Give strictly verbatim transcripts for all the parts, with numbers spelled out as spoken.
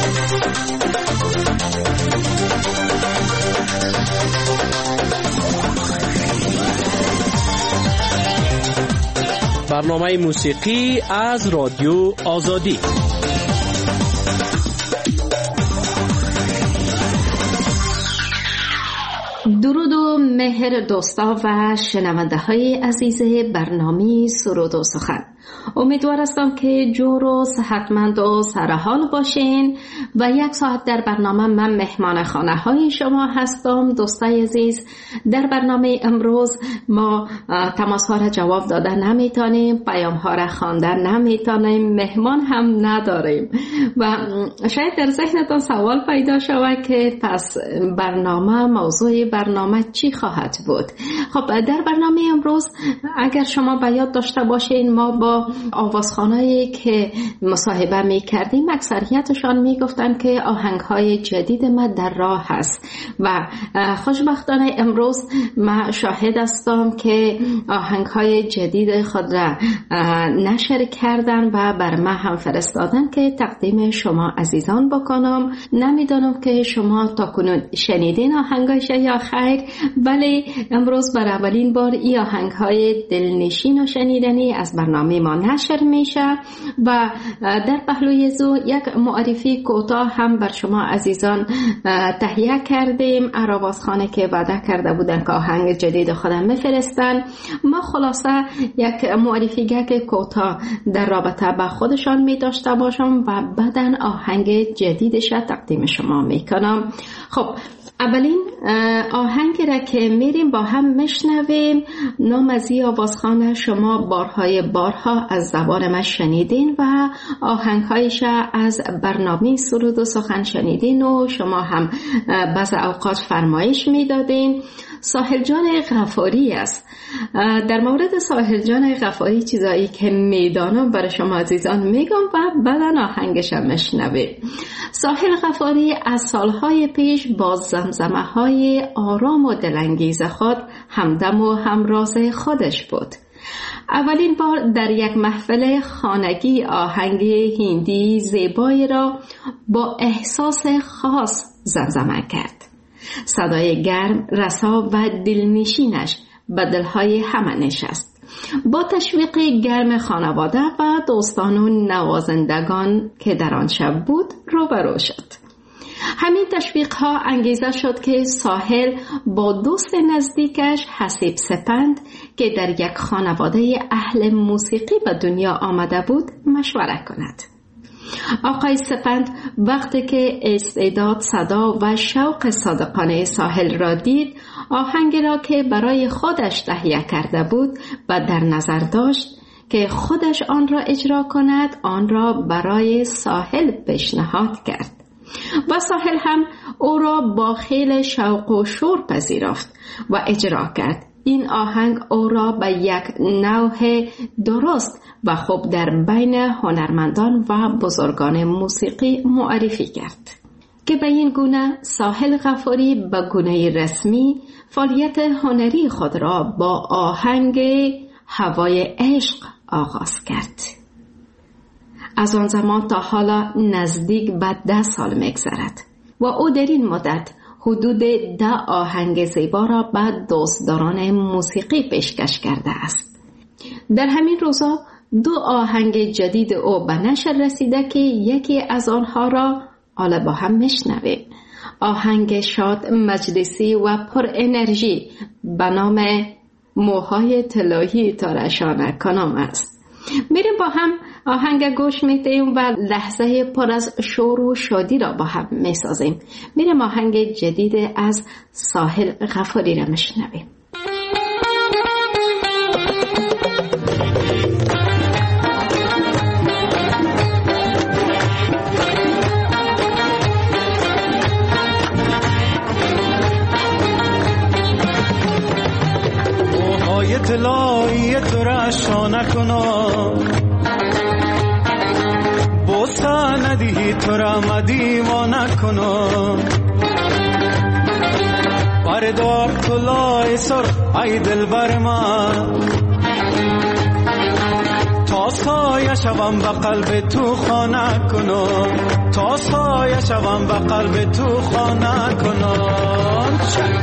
برنامه موسیقی از رادیو آزادی. درود و مهر دوستا و شنونده های عزیز برنامه سرود و سخن. امیدوار هستم که جور و صحتمند و سرحال باشین و یک ساعت در برنامه من مهمان خانه های شما هستم. دوستای عزیز، در برنامه امروز ما تماس ها را جواب دادن نمیتونیم، پیام ها را خواندن نمیتونیم، مهمان هم نداریم و شاید در ذهنتان سوال پیدا شود که پس برنامه موضوع برنامه چی خواهد بود. خب در برنامه امروز اگر شما به یاد داشته باشین، ما با آوازخوانایی که مصاحبه می کردیم اکثریتشان می گفتن که آهنگ های جدید ما در راه هست و خوشبختانه امروز ما شاهد هستم که آهنگ های جدید خود را نشر کردن و بر ما هم فرستادن که تقدیم شما عزیزان بکنم. نمیدانم که شما تا کنون شنیدین آهنگایش یا خیر، ولی امروز بر اولین بار این آهنگ های دلنشین و شنیدنی از برنامه ما نشر میشه و در پهلوی زو یک معرفی کوتاه هم بر شما عزیزان تهیه کردیم. آوازخوانی که وعده کرده بودن که آهنگ جدید خودم میفرستن، ما خلاصه یک معرفی گک کوتاه در رابطه با خودشان می داشته باشم و بعدن آهنگ جدیدش تقدیم شما میکنم. خب اولین آهنگ را که میریم با هم میشنویم، نام از این آوازخوان شما بارهای بارها از زبان من شنیدین و آهنگهایش از برنامه سرود و سخن شنیدین و شما هم بعض اوقات فرمایش میدادین. ساحل جان غفاری است. در مورد ساحل جان غفاری چیزایی که میدانم برای شما عزیزان میگم و بعدن آهنگش هم میشنویم. ساحل غفاری از سالهای پیش با زمزمه های آرام و دلانگیز خود همدم و همراز خودش بود. اولین بار در یک محفل خانگی آهنگ هندی زیبایی را با احساس خاص زمزمه کرد. صدای گرم، رسا و دلنشینش به دلهای همه نشست. با تشویق گرم خانواده و دوستان و نوازندگان که در آن شب بود روبرو شد. همین تشویق ها انگیزه شد که ساحل با دوست نزدیکش حسیب سپند که در یک خانواده اهل موسیقی به دنیا آمده بود مشوره کند. آقای سپند وقتی که استعداد، صدا و شوق صادقانه ساحل را دید، آهنگی را که برای خودش تهیه کرده بود و در نظر داشت که خودش آن را اجرا کند، آن را برای ساحل پیشنهاد کرد و ساحل هم او را با خیل شوق و شور پذیرفت و اجرا کرد. این آهنگ او را به یک نوع درست و خوب در بین هنرمندان و بزرگان موسیقی معرفی کرد که به این گونه ساحل غفاری به گونه رسمی فعالیت هنری خود را با آهنگ هوای عشق آغاز کرد. از آن زمان تا حالا نزدیک به ده سال می‌گذرد و او در این مدت حدود ده آهنگ زیبا را به دوستداران موسیقی پیشکش کرده است. در همین روزا دو آهنگ جدید او به نشر رسیده که یکی از آنها را حالا با هم میشنویم. آهنگ شاد، مجلسی و پر انرژی به نام موهای طلایی تارشانه کنم است. میریم با هم آهنگ گوش میدیم و لحظه پر از شور و شادی را با هم میسازیم. میریم آهنگ جدید از ساحل غفاری را میشنویم. موهای طلایی تارشانه کنم، بوسه ندهی تو را مدیوانه کنم. بردار کلاه سرخ ای دلبر من، تا سایه شوم به قلب تو خانه کنم. تا سایه شوم و قلب تو خانه کنم.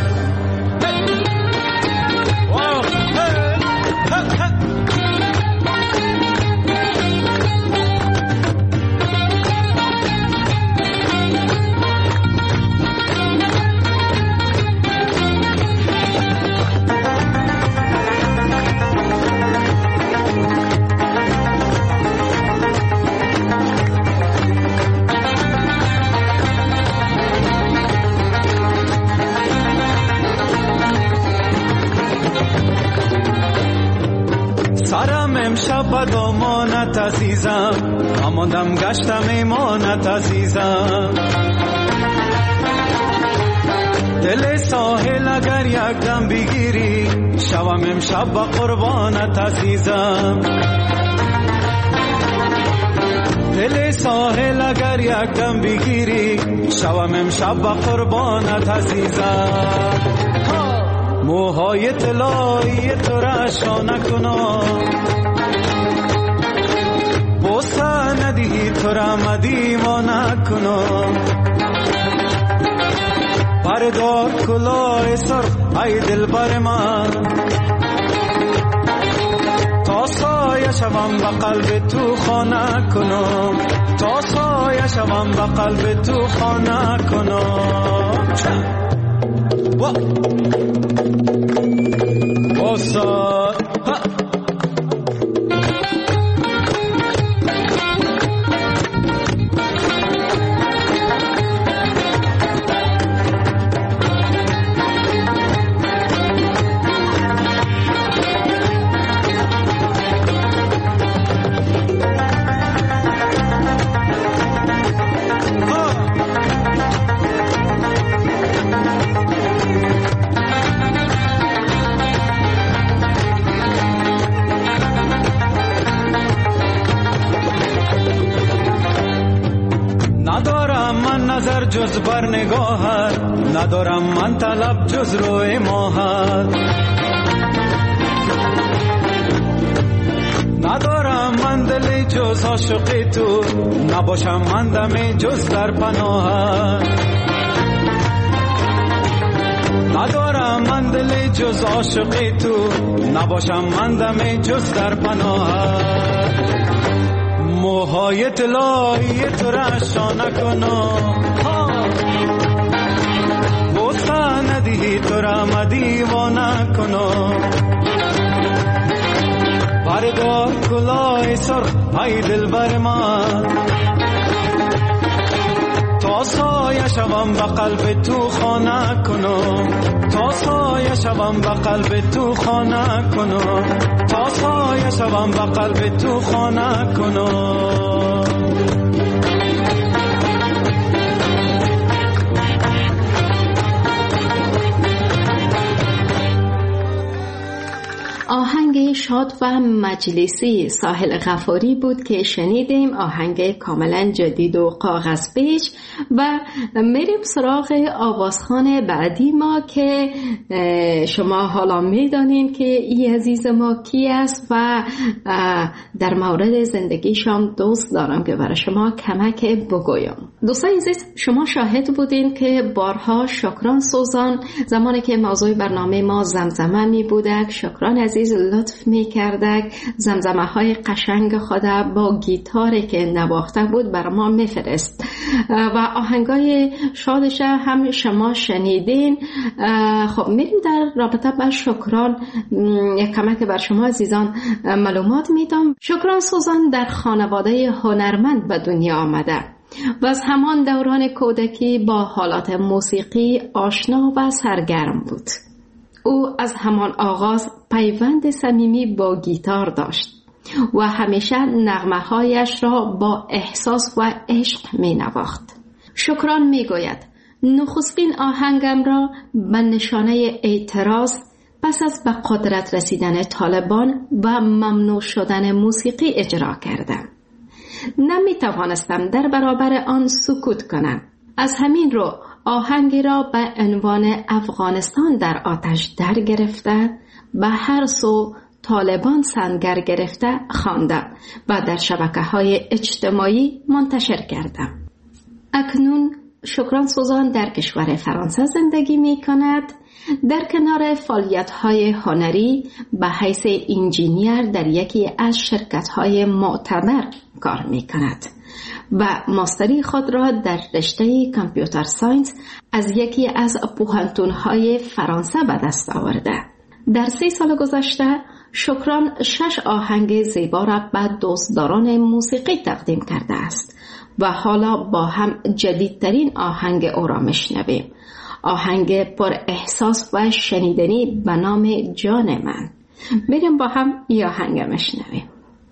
امشب دامانت عزیزم، آمادم گشتم ایمانت عزیزم. دل ساحل اگر یک دم بگیری، شوم امشب با قربانت عزیزم. دل ساحل اگر یک دم بگیری، شوم امشب با قربانت عزیزم. موهای طلایی تو را شانه کنم، بوسه ندهی تو را مدیوانه کنم. بردار کلاه سرخ ای دلبر من، تا سایه شوم و قلب تو خانه کنم. تا سایه شوم و قلب تو خانه کنم. بوسه نظر جز بر نگاهت، ندارم من طلب جز روی ماهت. ندارم من دلی جز عاشقی تو، نباشم من دمی جز در پناهت. ندارم من دلی جز عاشقی تو، نباشم من دمی جز در پناهت. موهای طلایی تو را شانه کنم، بوسه ندهی تو را مدیوانه کنم. بردار کلاه سرخ ای دلبر من، تا سایه شوم و قلب تو خانه کنم. تا سایه شوم و قلب تو خانه کنم. تا سایه شوم و قلب تو خانه کنم. آهنگ شاد و مجلسی ساحل غفاری بود که شنیدیم. آهنگ کاملا جدید و کاغذ پیچ. و میریم سراغ آوازخوان بعدی ما که شما حالا میدانین که ای عزیز ما کی است و در مورد زندگیشان دوست دارم که برای شما کمک بگویم. دوستان عزیز، شما شاهد بودین که بارها شکران سوزان زمانی که موضوع برنامه ما زمزمه می بودک، شکران عزیز لطف می کردک زمزمه های قشنگ خود با گیتاری که نواخته بود بر ما می فرست و آهنگای شادش هم شما شنیدین. خب میریم در رابطه با شکران یک کمک بر شما عزیزان معلومات میدم. شکران سوزان در خانواده هنرمند به دنیا آمده و از همان دوران کودکی با حالات موسیقی آشنا و سرگرم بود. او از همان آغاز پیوند صمیمی با گیتار داشت و همیشه نغمه‌هایش را با احساس و عشق می نواخت. شکران می گوید نخستین آهنگم را به نشانه اعتراض پس از به قدرت رسیدن طالبان و ممنوع شدن موسیقی اجرا کردم. نمی توانستم در برابر آن سکوت کنم. از همین رو آهنگی را به عنوان افغانستان در آتش در گرفته به هر سو طالبان سنگر گرفته خواندم و در شبکه‌های اجتماعی منتشر کردم. اکنون شکران سوزان در کشور فرانسه زندگی می کند. در کنار فعالیت‌های هنری به حیث انجینیر در یکی از شرکت‌های معتبر کار می کند و ماستری خود را در رشته کامپیوتر ساینس از یکی از پوهنتون‌های فرانسه به دست آورده. در سه سال گذشته شکران شش آهنگ زیبا را به دوستداران موسیقی تقدیم کرده است و حالا با هم جدیدترین آهنگ او را میشنویم. آهنگ پر احساس و شنیدنی به نام جان من. بریم با هم این آهنگ میشنویم.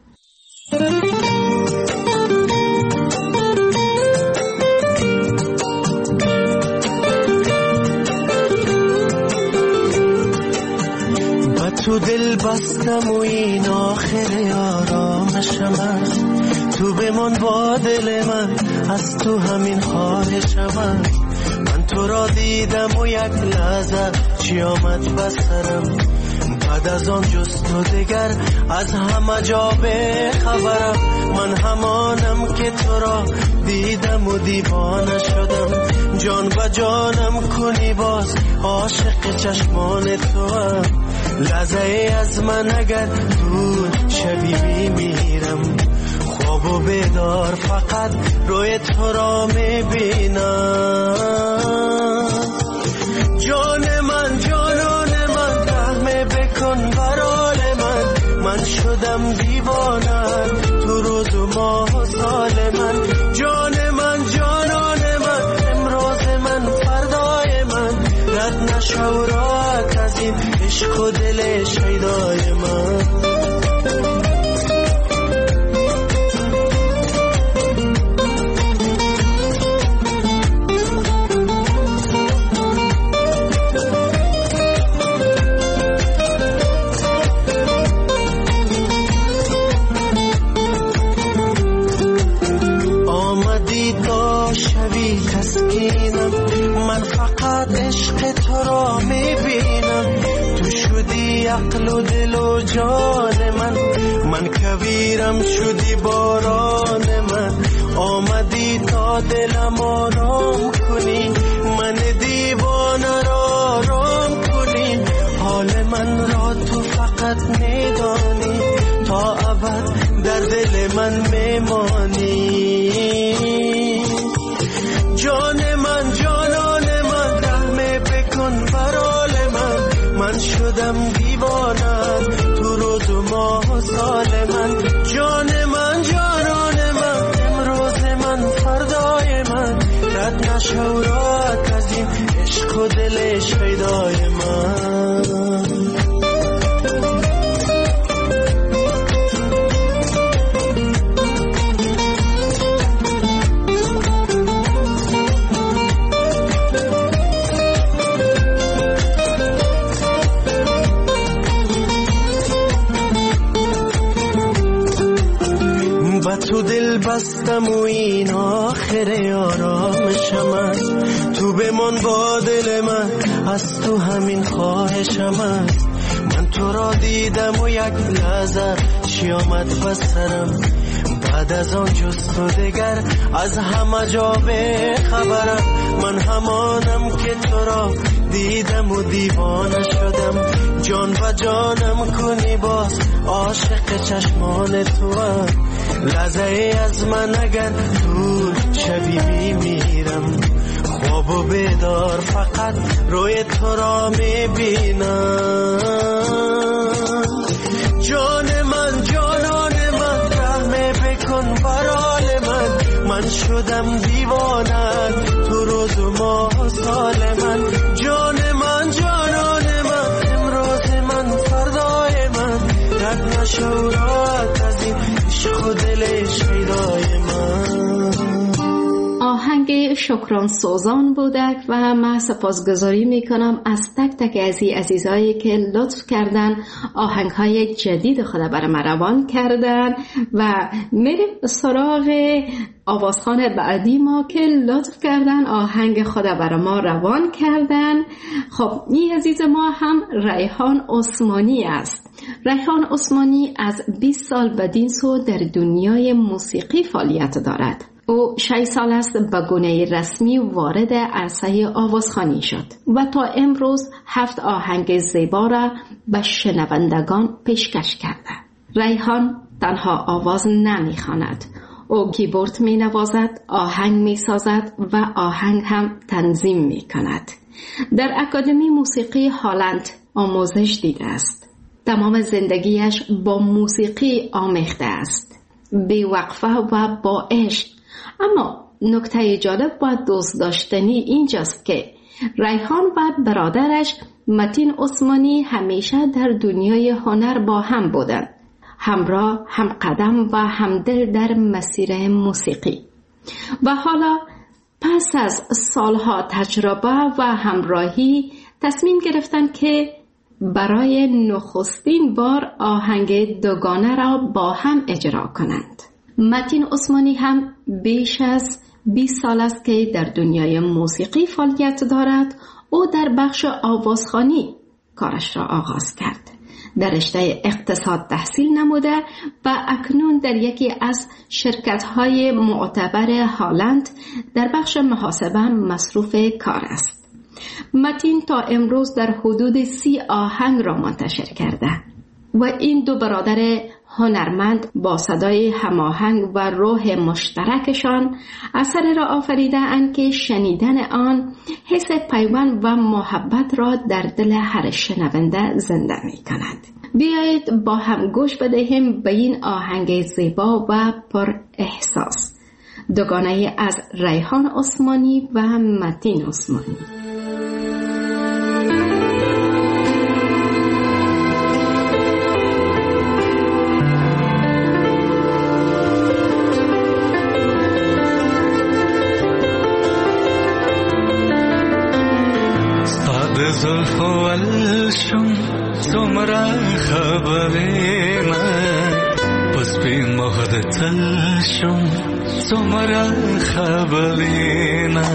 تو دل بستم و این آخر آرامشم است، تو بمان با دل من، از تو همین خواهشم است. من تو را دیدم و یک لحظه چی آمد بسرم، بعد از آن جست و دگر از همه جا به خبرم. من همانم که تو را دیدم و دیوانه شدم، جان با جانم کنی باز عاشق چشمان تو هم. لحظه از من اگر دور شبی میمیرم، خواب و بیدار فقط روی تو را میبینم. جان من جانان من رحم بکن برال من، من شدم دیوانه تو روز و ماه و سال من. جان من جانان من امروز من فردای من، رد نشو راحت از این عشق و دل شیدای من. آمدی تا شوی تسکینم، من فقط عشق تو را میبینم. تو شدی عقل و دل و جان من، من کویرم شدی باران من. آمدی تا دلم آرام کنی، من دیوانه را آرام کنی. حال من را تو فقط میدانی، تا ابد در دل من میمانی. جان من جانان من رحم بکن برال من، من شدم دیوانه تو روز و ماه و سال من. جان من جانان من امروز من فردای من، رد نشو راحت از این عشق و دل شیدای من. تو دل بستم و این آخر آرامشم است، تو بمان با دل من، از تو همین خواهشم است. من تو را دیدم و یک لحظه چی آمد بسرم، بعد از آن جست و دگر از همه جا به خبرم. من همانم که تو را دیدم و دیوانه شدم، جان و جانم کنی باز عاشق چشمان تو هم. لحظه از من اگر دور شبی میمیرم، خواب و بیدار فقط روی تو را میبینم. جان من جانان من رحم بکن برال من، من شدم دیوانه تو روز و ماه و سال من. جان من جانان من امروز من فردای من، رد نشو راحت از این عشق و دل شیدای من. آهنگ شکران سوزان بودک و من سپاسگزاری میکنم از تک تک از این عزیزایی که لطف کردن آهنگ های جدید خود برای ما روان کردن و میریم سراغ آوازخوان بعدی ما که لطف کردن آهنگ خود برای ما روان کردن. خب این عزیز ما هم ریحان عثمانی است. ریحان عثمانی از بیست سال بدین سو در دنیای موسیقی فعالیت دارد او شش سال است به گونه رسمی وارد عرصه آوازخوانی شد و تا امروز هفت آهنگ زیبا را به شنوندگان پیشکش کرده. ریحان تنها آواز نمی خواند، او کیبورد می نوازد، آهنگ می سازد و آهنگ هم تنظیم می کند. در اکادمی موسیقی هالند آموزش دیده است. تمام زندگیش با موسیقی آمیخته است، بی وقفه و با عشق. اما نکته جالب و دوست داشتنی اینجاست که ریحان و برادرش متین عثمانی همیشه در دنیای هنر با هم بودند، همراه، هم قدم و همدل در مسیر موسیقی. و حالا پس از سالها تجربه و همراهی تصمیم گرفتند که برای نخستین بار آهنگ دوگانه را با هم اجرا کنند. متین عثمانی هم بیش از بیست سال است که در دنیای موسیقی فعالیت دارد. او در بخش آوازخوانی کارش را آغاز کرد. در رشته اقتصاد تحصیل نموده و اکنون در یکی از شرکت‌های معتبر هالند در بخش محاسبه مصروف کار است. متین تا امروز در حدود سی آهنگ را منتشر کرده و این دو برادر هنرمند با صدای هماهنگ و روح مشترکشان اثری را آفریده اند که شنیدن آن حس پیوند و محبت را در دل هر شنونده زنده می کند. بیایید با هم گوش بدهیم به این آهنگ زیبا و پر احساس، دوگانه از ریحان عثمانی و متین عثمانی. زلف و الشم سمرا خبرینا پس بی مهد تلشم سمرا خبرینا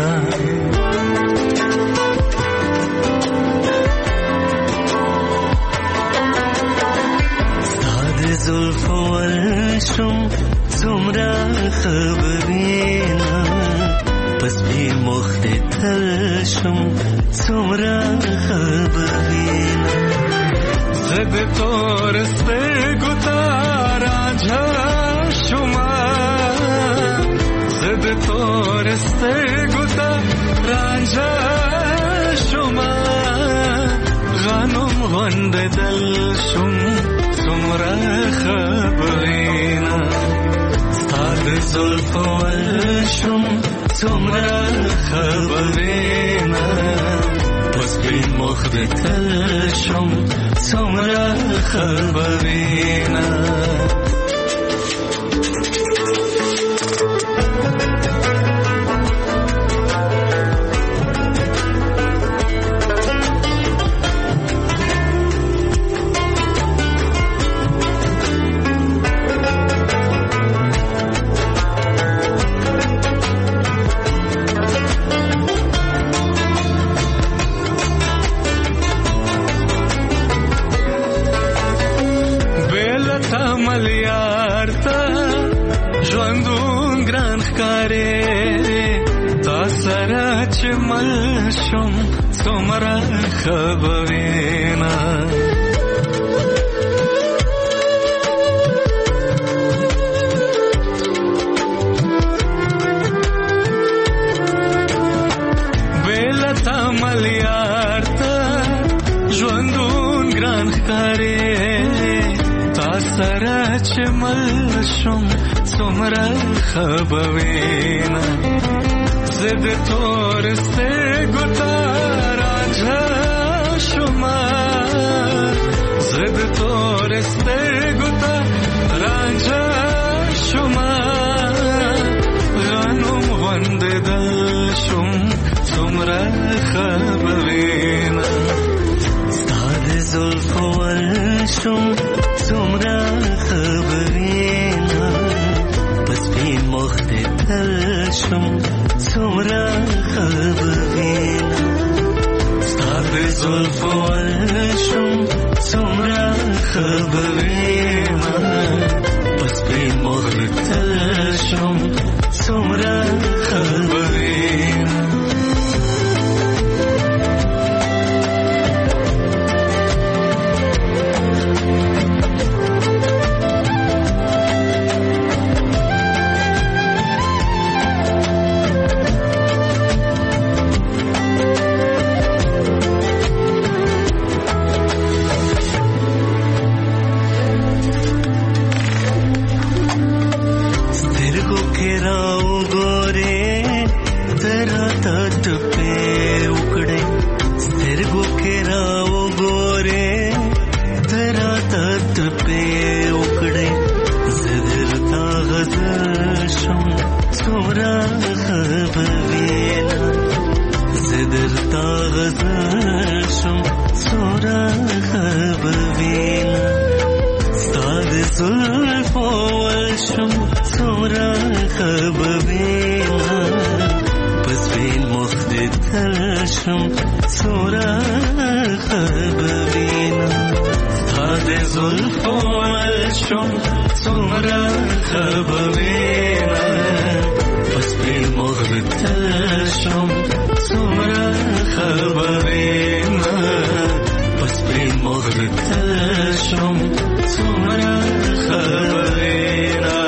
ساد زلف و الشم سمرا خبرینا پس بی مهد تلشم سمرا خبرین زد تورس بگو تارانجا شما زد تورس بگو تارانجا شما غنم غند دل شم سمرا خبرین ستاد زلف و الشم سمرا خبرین پس بی مخد تلشم سمرا خبرین ملشم سمرا خبرینا بیلتا ملیارتا جوندون گران خکاری تا سرا چه ملشم سمرا خبرینا زد تورسته گتارانجا شما زد تورسته گتارانجا شما غنم غند دل شم سمرا خبرین ستاد زلف و الشم سمرا خبرین پس بی مخد تلشم سمرا خبرین ستاد زلف و الشم سمرا خبرین پس بی مخد تلشم سمرا چشم سرخ ببینم تاد زلف و ملشم سرخ ببینم پس بی مغرب تشم سرخ ببینم پس بی مغرب تشم سرخ ببینم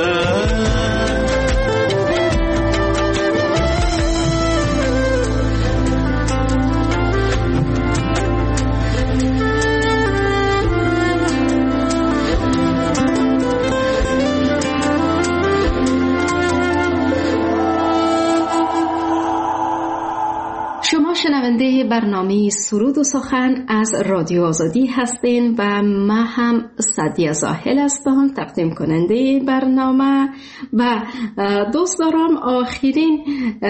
شنونده برنامه سرود و سخن از رادیو آزادی هستین و من هم سعدیه زاهل هستم تقدیم کننده برنامه و دوست دارم آخرین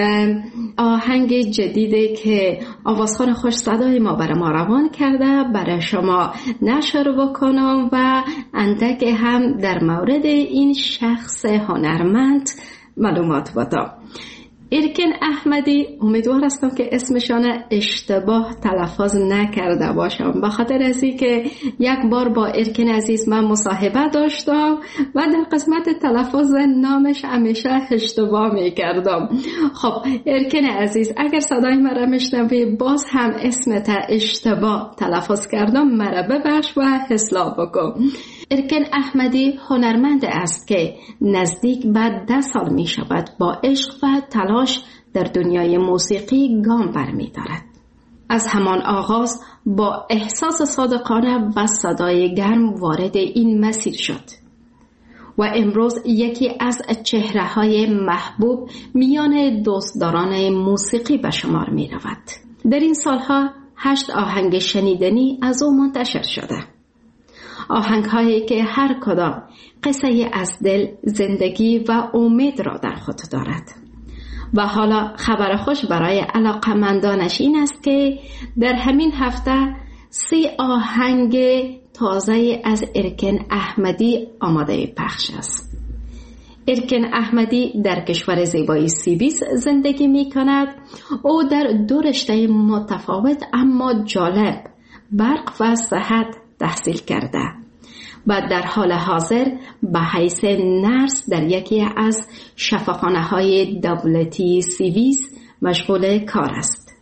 آهنگ جدیدی که آوازخوان خوش صدای ما برای ما روان کرده برای شما نشر بکنم و اندک هم در مورد این شخص هنرمند معلومات بدم. ارکن احمدی، امیدوار هستم که اسمشان اشتباه تلفظ نکرده باشم، به خاطر از این که یک بار با ارکن عزیز من مصاحبه داشتم و در قسمت تلفظ نامش همیشه اشتباه میکردم. خب ارکن عزیز، اگر صدای مرا میشنوی باز هم اسمت اشتباه تلفظ کردم، مرا ببخش و اصلاح بکن. ارکن احمدی هنرمند است که نزدیک به ده سال می شود با عشق و تلاش در دنیای موسیقی گام برمی دارد. از همان آغاز با احساس صادقانه و صدای گرم وارد این مسیر شد و امروز یکی از چهره‌های محبوب میان دوستداران موسیقی به شمار می رود. در این سالها هشت آهنگ شنیدنی از او منتشر شده. آهنگ هایی که هر کدام قصه از دل، زندگی و امید را در خود دارد. و حالا خبر خوش برای علاقمندانش این است که در همین هفته سی آهنگ تازه از ارکن احمدی آماده پخش است. ارکن احمدی در کشور زیبای سوئیس زندگی می کند. او در دو رشته متفاوت اما جالب، برق و صحت تحصیل کرده و در حال حاضر به حیث نرس در یکی از شفاخانه‌های دولتی سوئیس مشغول کار است.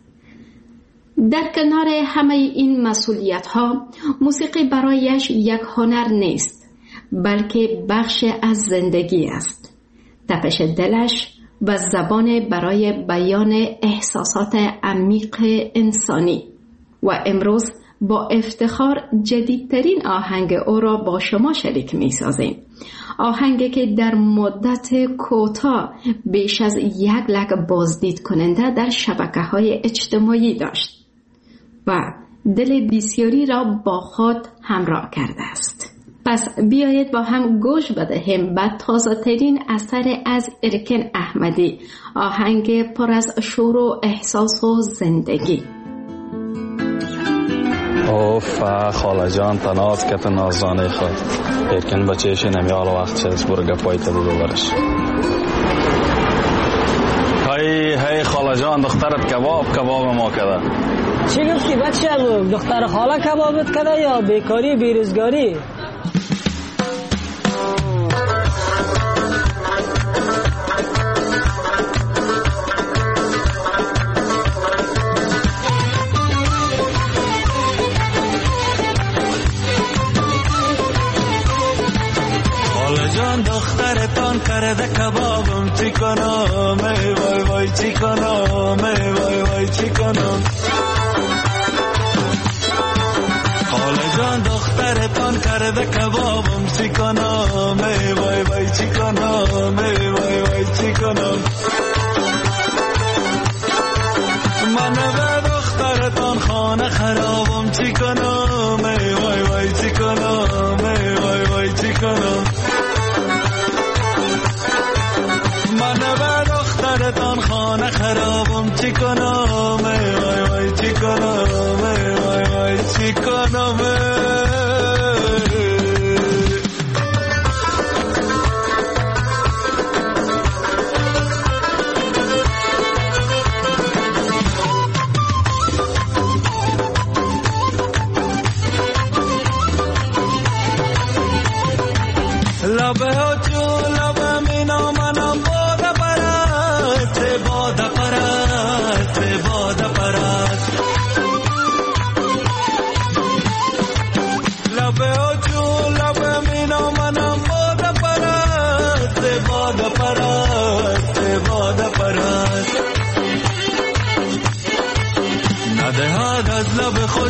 در کنار همه این مسئولیت‌ها، موسیقی برایش یک هنر نیست، بلکه بخش از زندگی است. تپش دلش و زبان برای بیان احساسات عمیق انسانی. و امروز با افتخار جدیدترین آهنگ او را با شما شریک می سازیم. آهنگی که در مدت کوتاه بیش از یک لک بازدید کننده در شبکه‌های اجتماعی داشت و دل بسیاری را با خود همراه کرده است. پس بیایید با هم گوش بدهیم به تازه‌ترین اثر از ارکن احمدی، آهنگ پر از شور و احساس و زندگی. اوف خاله جان تناز کت نازانه خود ارکن بچهش نمیال وقت چیز برو گپای تا ببرش. هی هی خاله جان دخترت کباب کباب ما کده. چی گفتی بچه؟ دختر خاله کبابت کده یا بیکاری بیروزگاری؟ دخترتان کرده کبابم چی کنم ای وای وای چی کنم ای وای وای چی کنم. خاله جان دخترتان کرده کبابم چی کنم ای وای وای چی کنم ای وای وای چی کنم. من به دخترتان خانه خرابم چی کنم ای وای وای چی کنم ای وای وای چی کنم. من به دخترتان خانه خرابم چی کنم ای وای وای چی کنم ای وای وای چی کنم.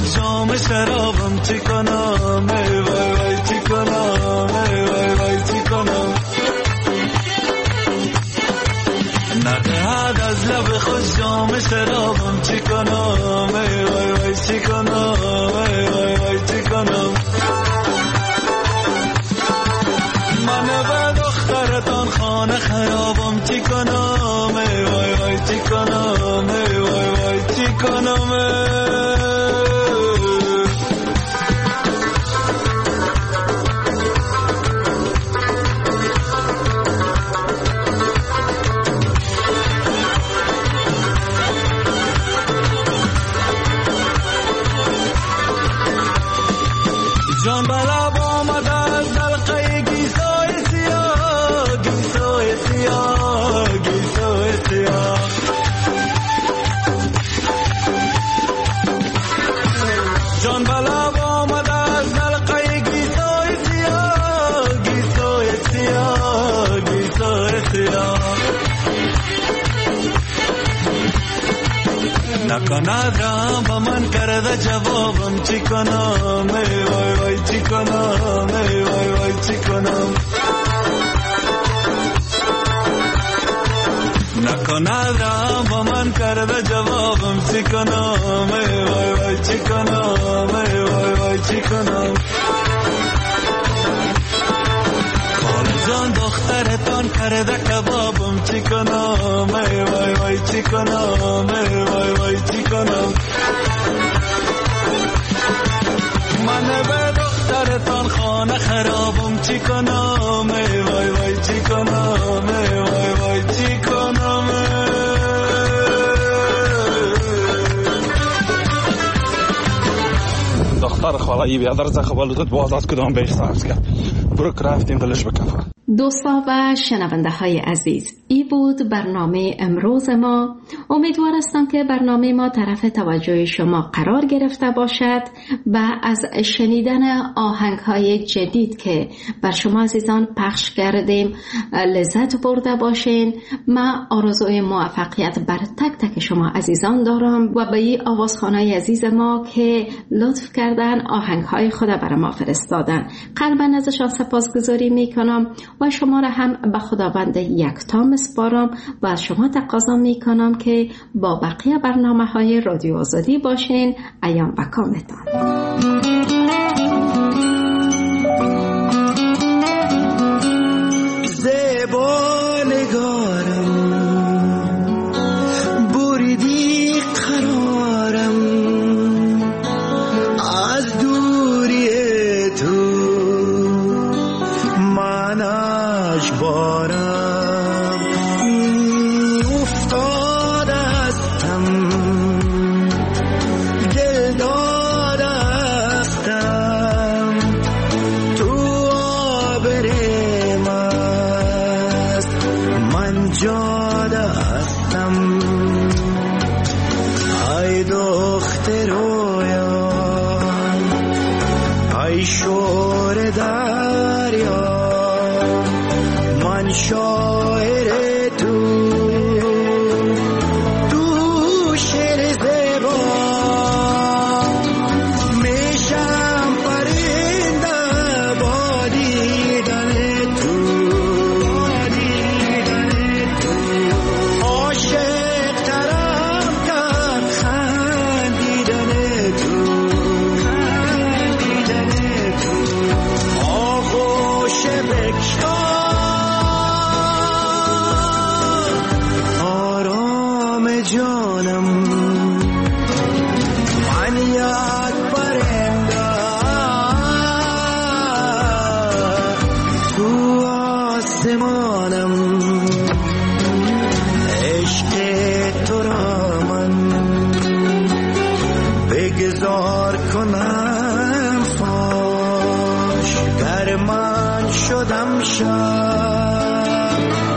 خود جام شرابم چی کنم ای وای وای چی کنم ای وای وای چی کنم ندهد از لب خود جام شرابم چی کنم ای وای وای چی کنم ای وای وای چی کنم من به دخترتان خانه خرابم چی کنم ای وای وای چی کنم ای وای وای چی کنم جان بلاب آمده از دلقه گیسای سیاه گیسای سیاه گیسای سیاه جان بلاب آمده از دلقه گیسای سیاه گیسای سیاه گیسای سیاه نکند رام با من کرده جوابم چی کنم ای وای وای چی کنم ای وای وای چی کنم نکند رام با من کرده جوابم چی کنم ای وای وای چی کنم ای وای وای چی کنم خاله جان دخترتان کرده کبابم چی کنم ای وای وای چی کنم ای وای وای چی کنم من به دخترتان خانه خرابم چی کنم ای وای وای چی کنم ای وای وای چی کنم دختر خاله ای بیادر زخبالوتت باز از کدام بیش سرز کرد برو که رفتیم دلش بکفه. دوستا و شنونده های عزیز، ای بود برنامه امروز ما. امیدوار هستم که برنامه ما طرف توجه شما قرار گرفته باشد و از شنیدن آهنگ های جدید که بر شما عزیزان پخش کردیم لذت برده باشین. من آرزوی موفقیت بر تک تک شما عزیزان دارم و به این آوازخوانای عزیز ما که لطف کردن آهنگ های خود بر ما فرستادن قلبا ازشان سپاسگزاری میکنم و شما را هم به خداوند یکتا میسپارم و از شما تقاضا میکنم که با بقیه برنامه های رادیو آزادی باشین. ایام و کامتان. زیبا نگارم بریدی قرارم از دوری تو من اجبارم افتاده هستم دل داده هستم تو آبرم است من جاده هستم ای دختر رویان ای شور دریا من شاعر تو تو شعر زیبا میشم پرنده با دیدن تو عاشق ترم کرد خندیدن تو آغوش بکشان جانم من یک پرنده تو آسمانم عشق تو را من بگذار کنم فاش گر من شدم شب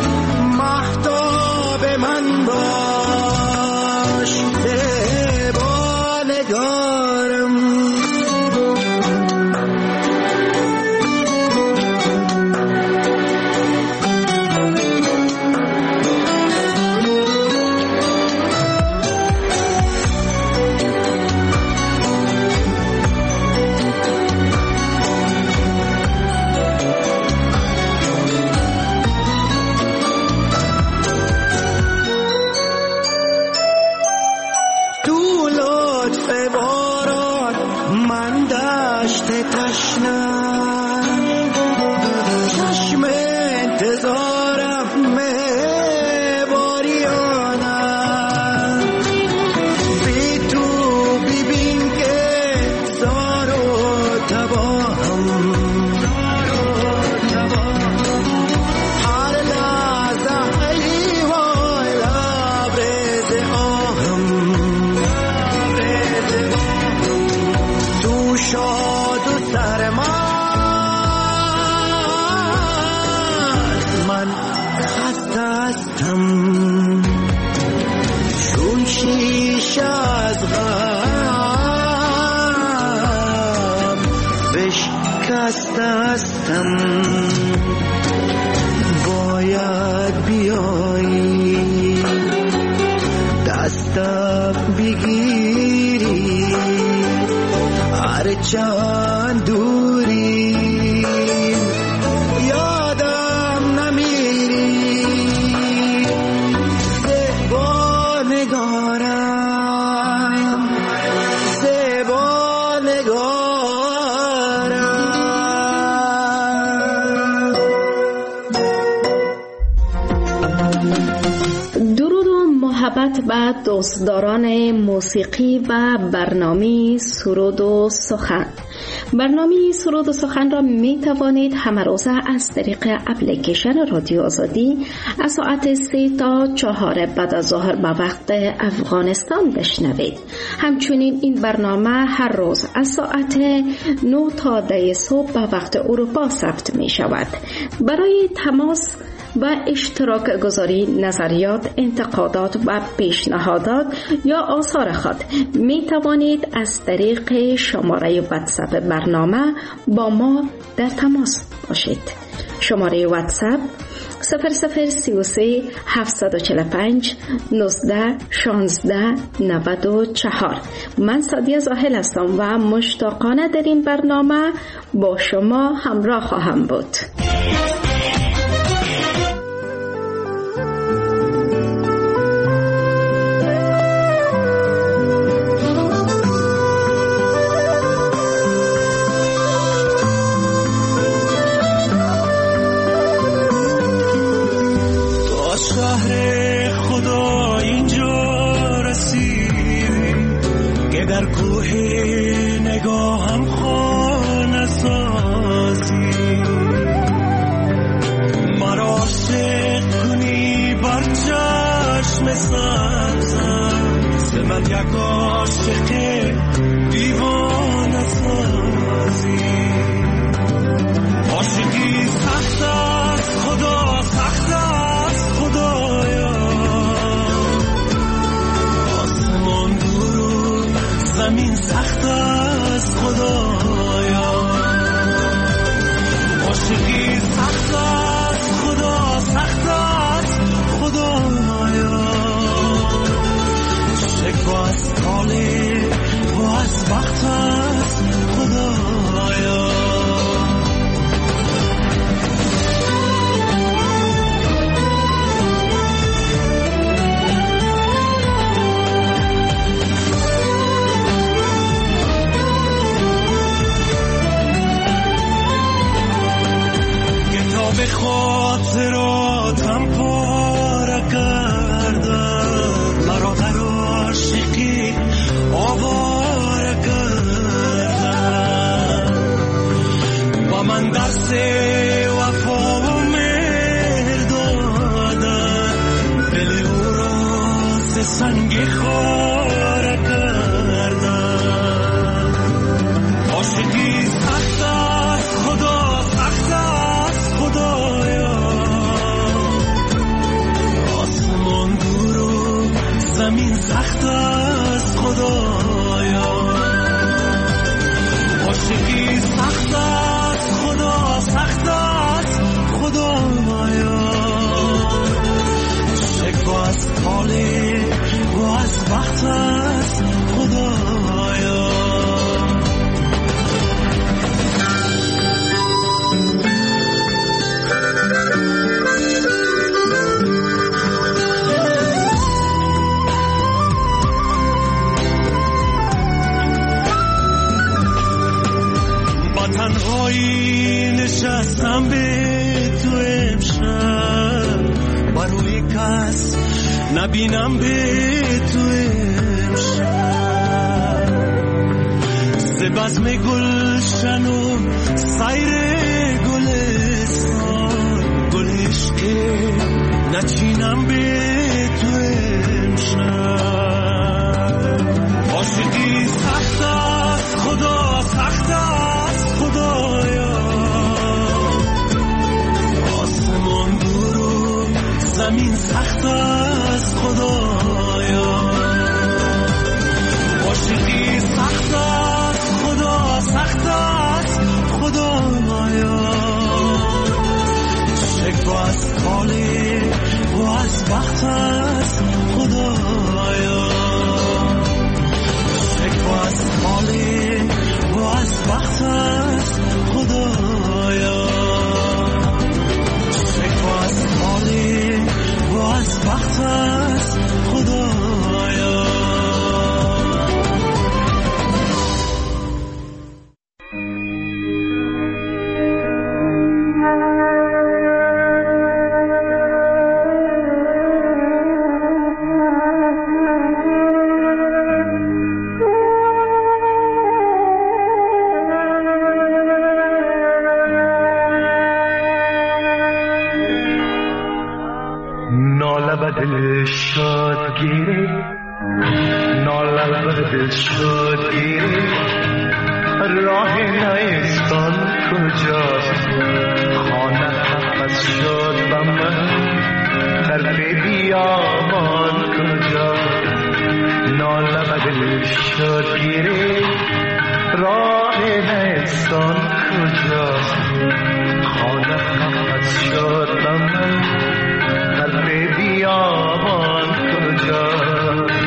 مهتاب من باش زیبا نگارم از غم بشکسته هستم، باید بیایی دستم بگیری، هر چند دوری یادم نمیری. زیبا نگارم، زیبا نگارم. درود و محبت به دوستداران موسیقی و برنامه سرود و سخن. برنامه سرود و سخن را می توانید همه روزه از طریق اپلیکیشن رادیو آزادی از ساعت سه تا چهار بعد از ظهر به وقت افغانستان بشنوید. همچنین این برنامه هر روز از ساعت نه تا ده صبح به وقت اروپا ضبط می شود. برای تماس و اشتراک گذاری نظریات، انتقادات و پیشنهادات یا آثار خود می توانید از طریق شماره واتساپ برنامه با ما در تماس باشید. شماره واتساپ صفر صفر سی و سه هفتصد و چهل و پنج نوزده شانزده نود و چهار. من سادیه زاهل هستم و مشتاقانه در این برنامه با شما همراه خواهم بود. در کوه نگاهم خانه سازی، مرا عاشق کنی بر چشم سبزم، ز من یک عاشق دیوانه سازی. عاشقی سخت است خدا، سخت است خدایا، آسمان دور زمین سخت است خدایا. عاشقی سخت است خدا، سخت است خدایا. شکوه از طالع و از بخت است خدایا. به خاطراتم پاره کردم، مرا در عاشقی آواره کردم، و من درس وفا و مهر دادم، دل او را ز سنگ خاره کردم. عاشقی سخت است خدا، سخت است خدایا، آسمان دور و زمین سخت است خدایا. عاشقی سخت است خدا، سخت است خدایا. شکوه از طالع و از بخت است خدایا. تنهایی نشستم به تو امشب، و روی کس نبینم به تو امشب. ز بزم گلشن و سیر گلستان، گل عشق نچینم به تو امشب. عاشقی سخت است خدا، سخت است خدایا، آسمان دور و زمین سخت است خدایا. لب دل شد گیری راه نیستان کجاست خانه حفظ شد با من در بیابان کجاست نالب دل شد گیری راه نیستان کجاست خانه حفظ شد با من در بیابان کجاست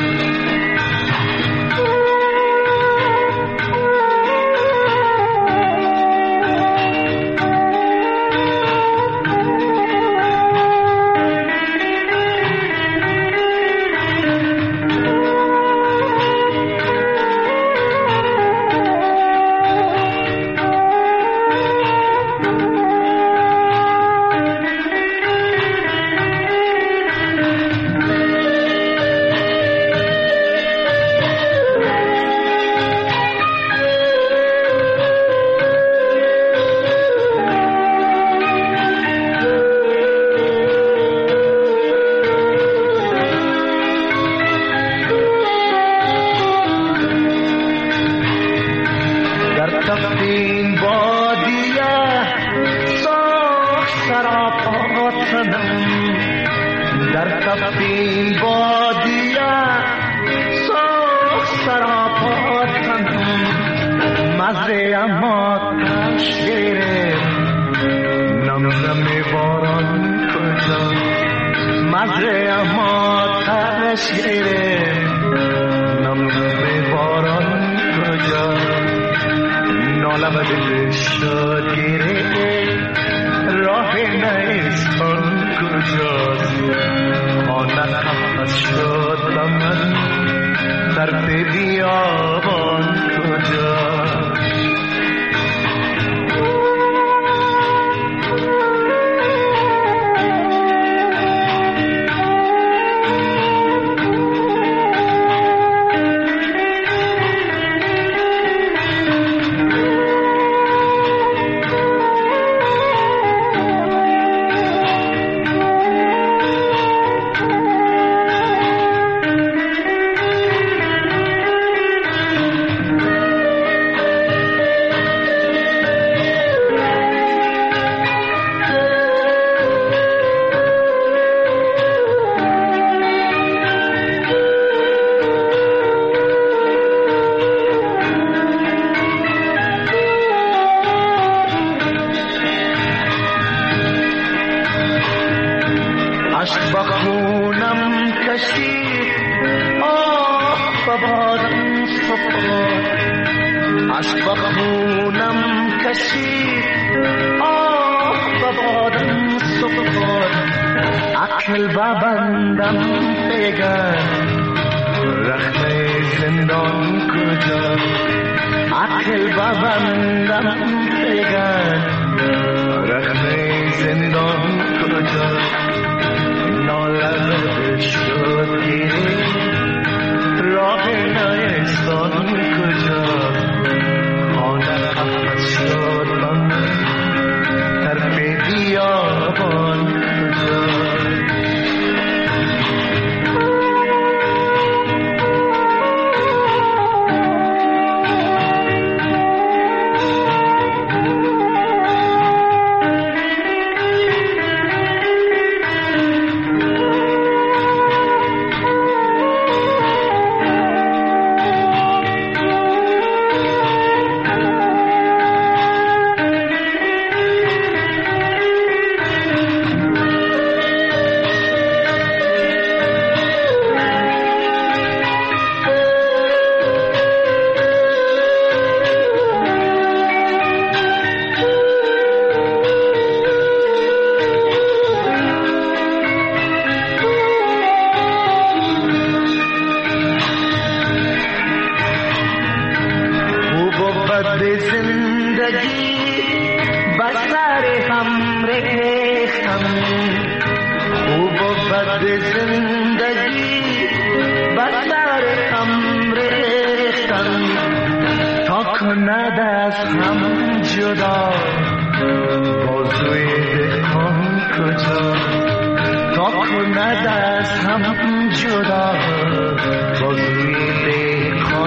تا کند از هم جدا بازوی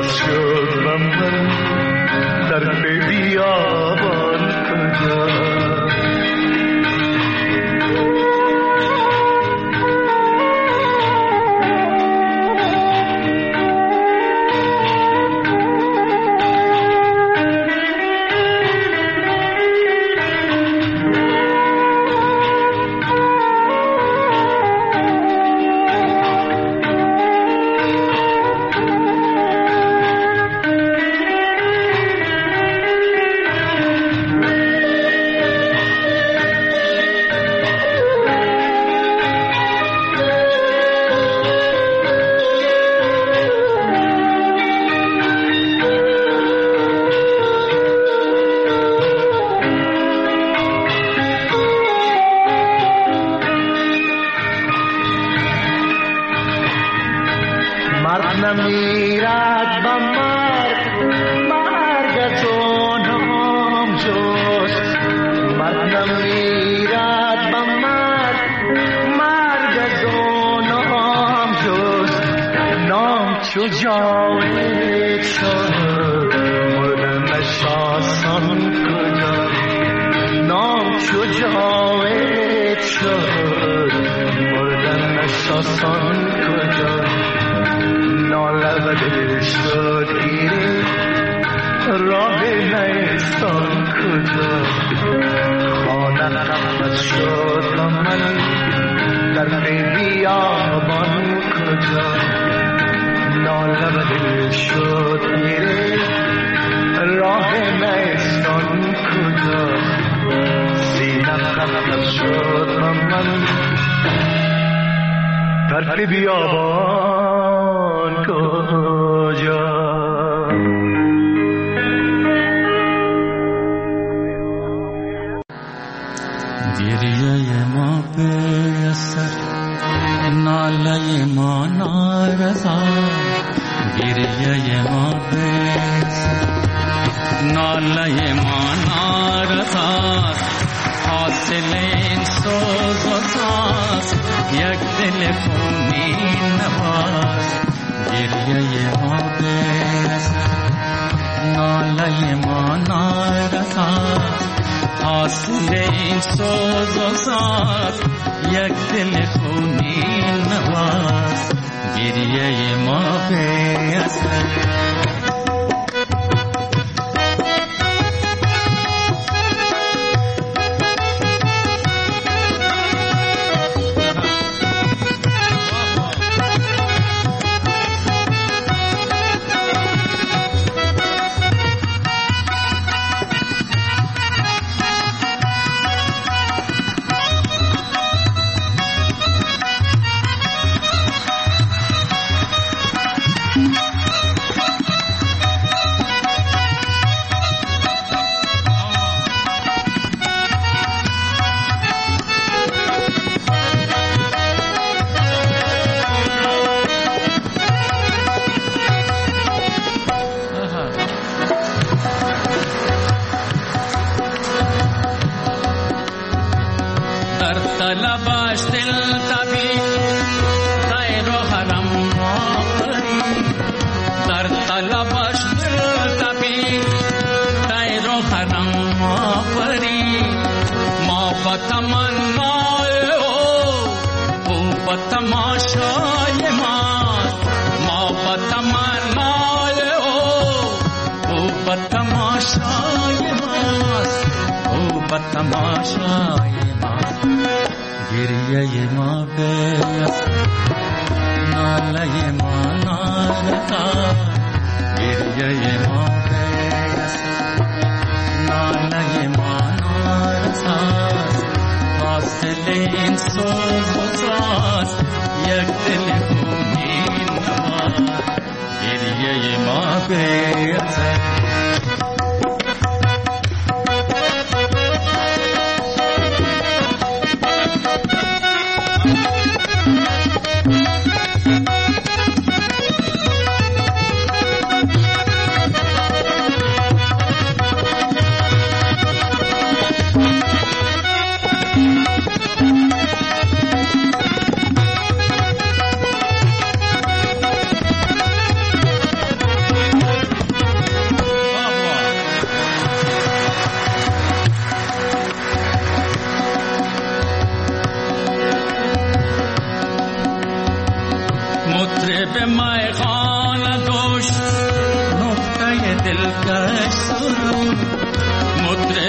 شد و من در بیابان کجا نمیرد با مرگ مرگ تو نام جست مرگ نمیرد با مرگ مرگ تو نام جست نام چو جاوید شد مردنش آسان کجا نام چو جاوید شد مردنش آسان کجا نالبد شد گیری راه نیستان کجا خانه خفت شد و من در بیابان کجا نالبد شد گیری راه نیستان کجا سینه خفت شد و من در بیابان کجا گریه ما به اثر ناله ما نارضا گریه ما به اثر ناله ما نارضا حاصل این سوز و ساز یک دل خونی نواز گریه ما به اثر ناله ما نارضا حاصل این سوز و ساز یک دل خونی نواز گریه ما به اثر طلباش دل تبی غیر حرم آفری در طلباش دل تبی غیر حرم آفری ما بتمنای او او بتماشای ما ما بتمنای او او بتماشای ما او بتماشای گریه ما به ناله ما نارضا گریه ما به ناله ما نارضا حاصل این سوز و ساز یک دل خونی نواز گریه ما به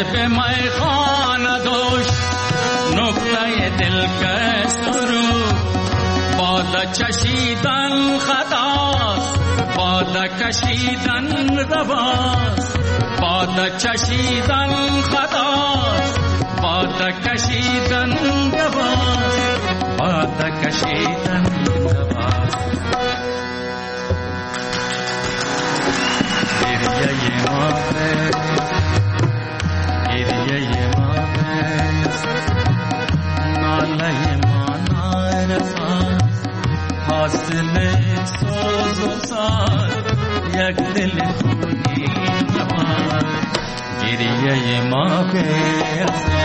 به میخانه دوش نقطه دلکش رو باد چشیدن خطاست باد کشیدن رواست باد چشیدن خطاست باد کشیدن رواست باد کشیدن رواست گریه ما گریه ما ناله ما نارساست حاصل سوز و ساز یک دل خونی نواز گریه ما بیست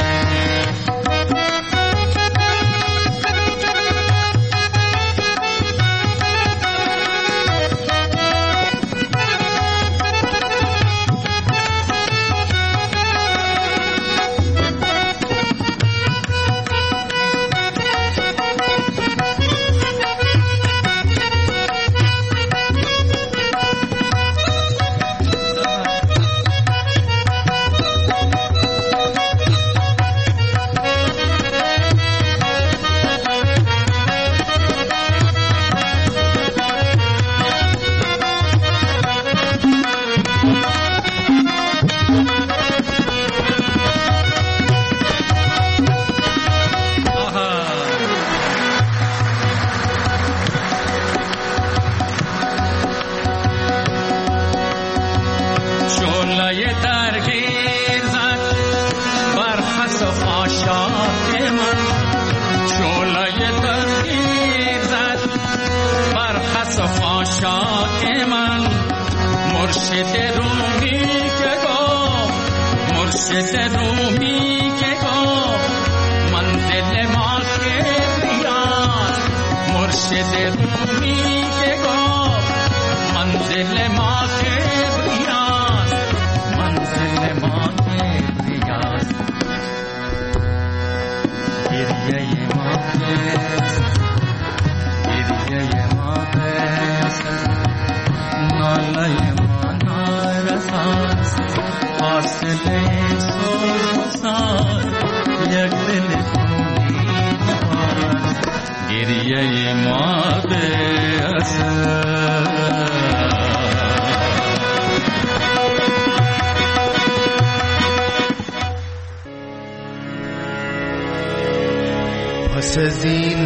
پس از این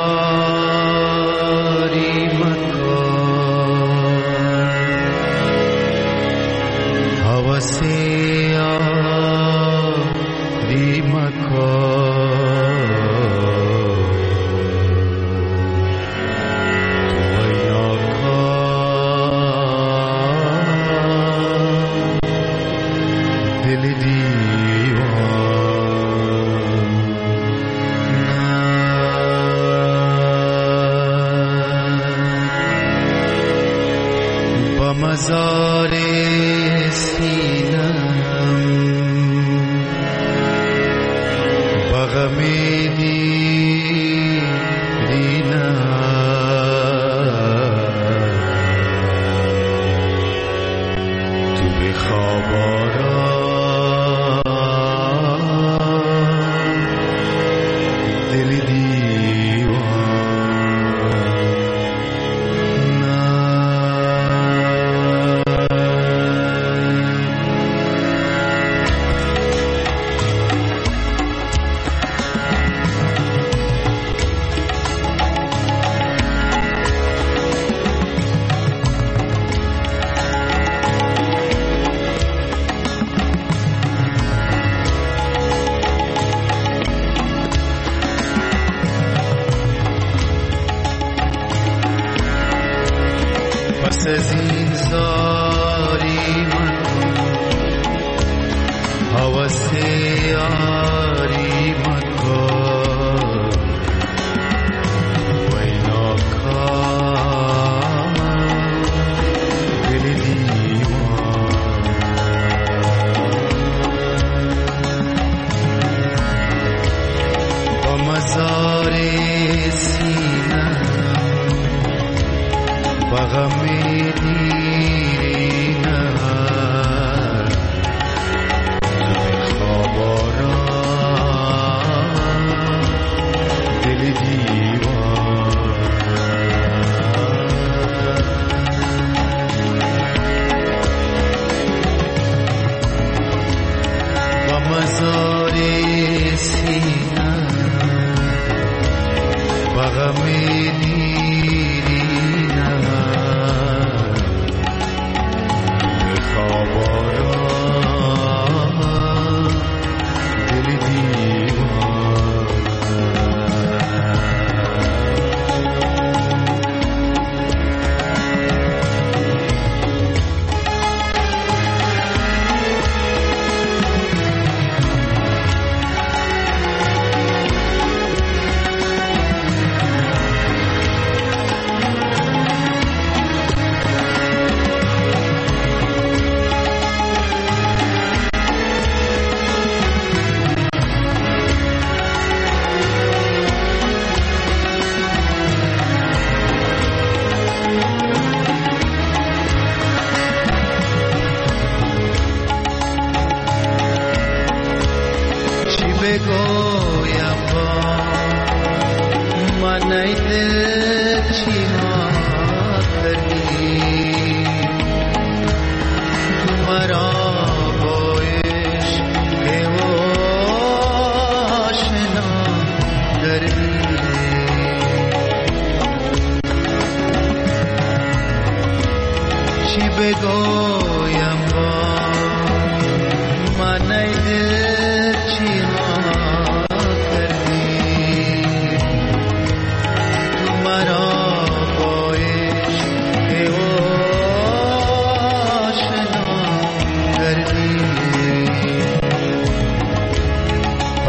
زاری مکن حوثی آری مکن تو ایناکان دل دیوان مزار سینم بغمی دیرینم تو بخواب آرام دل دیوان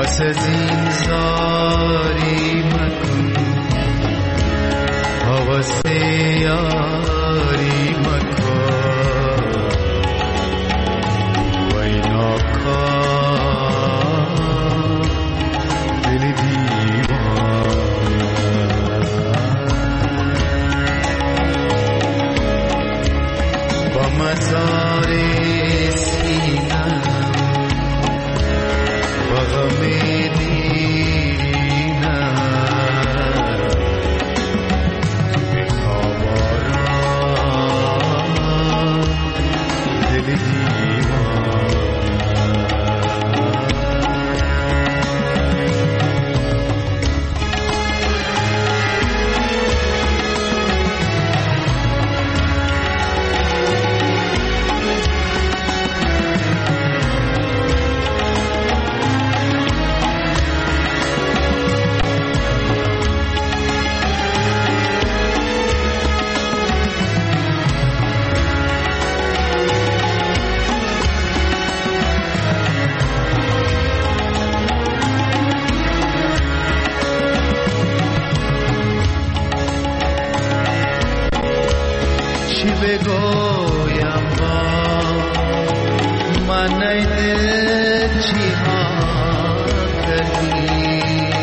پس از این زاری مکن حوث یاری مکن وای ناکام دل دیوان با مزار سینم و غم دیرینم بخواب آرام دل دیوان بگویم با من ای دل چی ها کردی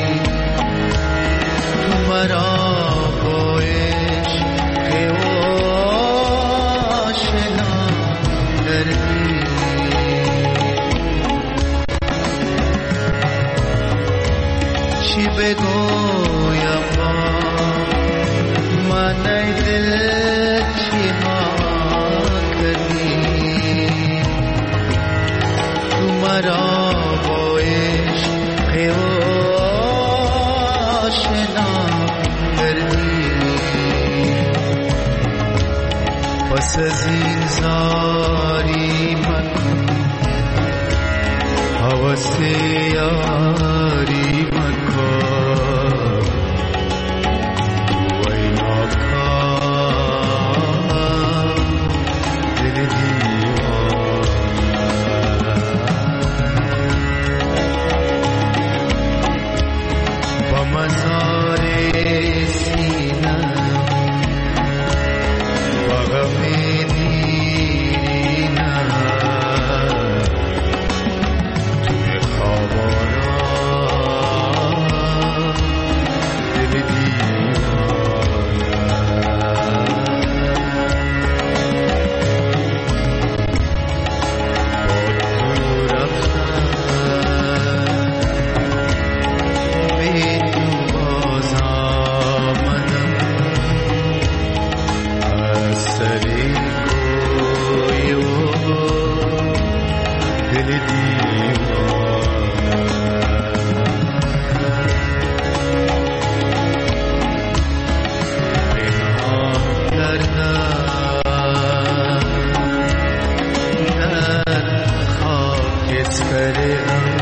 تو مرا با عشق آشنا کردی چی بگویم با من ای دل چی ها مرا با عشق آشنا کردی پس از این زاری مکن حوث یاری مکن وای ناکام دل دیوان مزار سینم و غم دیرینم توی خواب آرام دل دیوان با تو رفتم به خاک اسپره